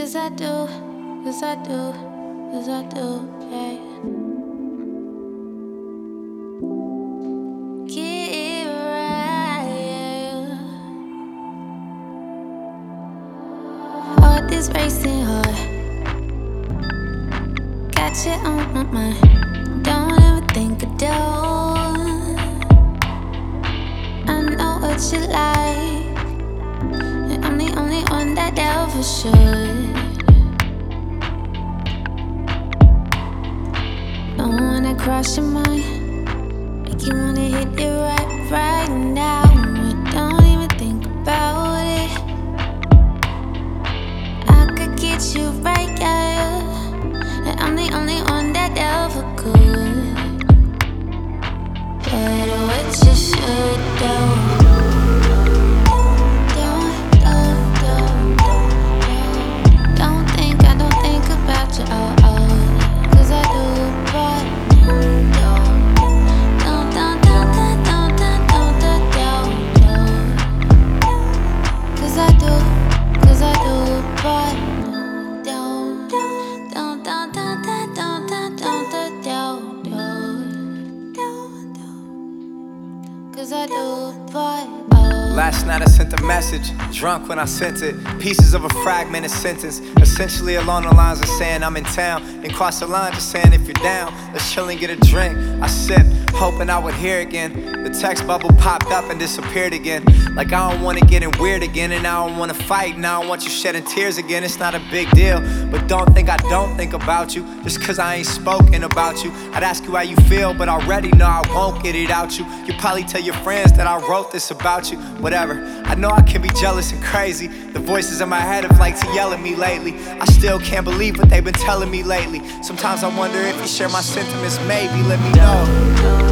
'Cause I do, 'cause I do, 'cause I do, yeah. Get right. Heart is racing hard. Got you on my mind. Don't ever think I don't. I know what you like, and I'm the only one that ever should. Don't wanna cross your mind, make you wanna hit it right now. But don't even think about it. I could get you right, yeah. And I'm the only one that ever could. But what you should do, don't think about you, oh, oh. 'Cause I do, but Cause I do, but Cause I do, but Last night I sent a message, drunk when I sent it. Pieces of a fragmented sentence, essentially along the lines of saying I'm in town. Then cross the line just saying if you're down, let's chill and get a drink. I sipped, hoping I would hear again. The text bubble popped up and disappeared again. Like I don't wanna get in weird again, and I don't wanna fight, and I don't want you shedding tears again. It's not a big deal, but don't think I don't think about you. Just 'cause I ain't spoken about you. I'd ask you how you feel, but already know I won't get it out you. You probably tell your friends that I wrote this about you. Whatever, I know I can be jealous and crazy. The voices in my head have liked to yell at me lately. I still can't believe what they've been telling me lately. Sometimes I wonder if you share my sentiments, maybe let me know.